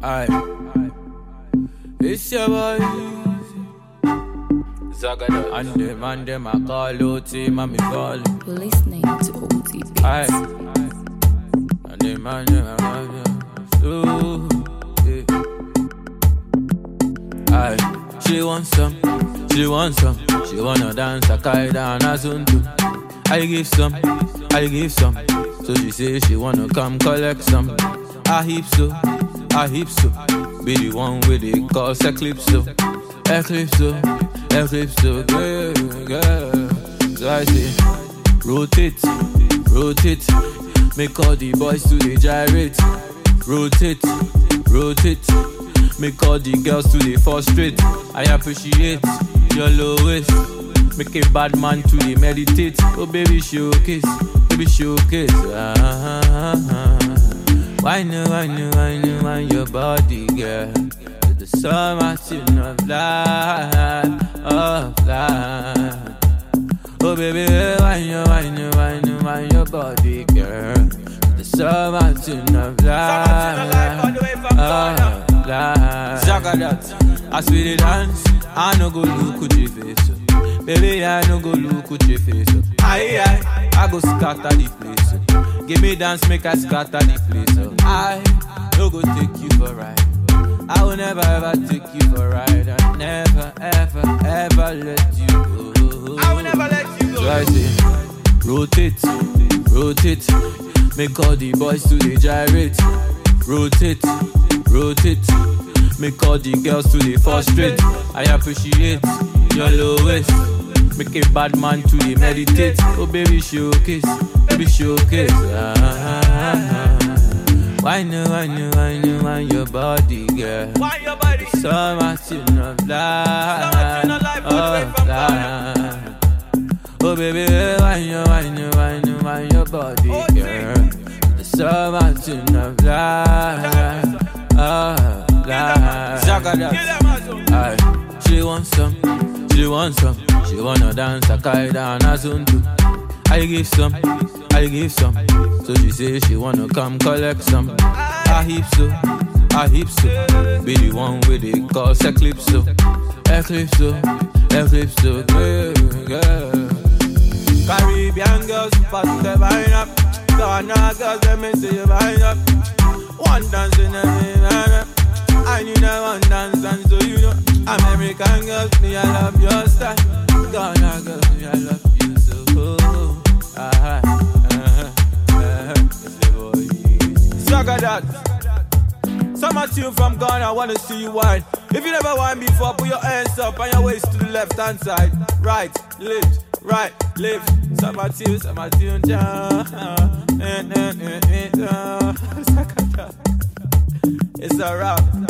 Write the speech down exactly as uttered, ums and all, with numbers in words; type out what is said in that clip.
Aye. It's your boy Zagada. And them and them I call O T, mommy fall. You're listening to O T Beats. Aye. And them and them I call so yeah. Aye. She wants some, she wants some. She wanna dance a kaida and a zuntu. I give some, I give some. So she say she wanna come collect some. I heap so, I heap so. Be the one with the cause Eclipso, Eclipso, Eclipso, girl, girl. So I say, rotate, rotate. Make all the boys to the gyrate. Rotate, rotate. Make all the girls to the frustrate. I appreciate your lowest. Make a bad man to the meditate. Oh baby showcase, baby showcase. Ah, ah, ah, ah. Why no, why no, why no, why your body, girl? To the summer tune of life, of life. Oh baby, why no, why no, why no, why your body, girl? To the summer tune of life, of life. Zagadat, as we dey dance, I no go look at your face. Baby, I no go look at your face. Aye, aye, I go scatter the place. Give me dance, make I scatter the place. I no go take you for a ride. I will never ever take you for a ride. I never ever ever let you go. I will never let you go. So I say, rotate, rotate. Make all the boys to the gyrate. Rotate, rotate. Make all the girls to the frustrate. I appreciate your lowest. Make a bad man to the meditate. Oh baby showcase, baby showcase. Ah, ah, ah. Why no, why no, why no, why your body, girl? Why your body? So much in of life, of life. Oh baby, why no, why no, why no, why your body, girl? So much in of life, of life. Aye. She wants some, she wants some. She wanna dance a kaida and a zuntu. I give some, I give some. So she say she wanna come collect some. I heap so, I heap so. Be the one with the cause Eclipso, Eclipso, Eclipso, girl, girl. Caribbean girls, pass the vine up. Ghana girls, let me see you vine up. One dance in every man. I need a one dance and so you know. American girls, me I love your style. Ghana girls, me I love you so. Oh, ah, ah, ah, ah. Zagadat. Summer tune from Ghana, I wanna see you wine. If you never wine before, put your hands up and your waist to the left hand side. Right, lift, right, lift. Summer tune, summer tune, ja. It's a rap.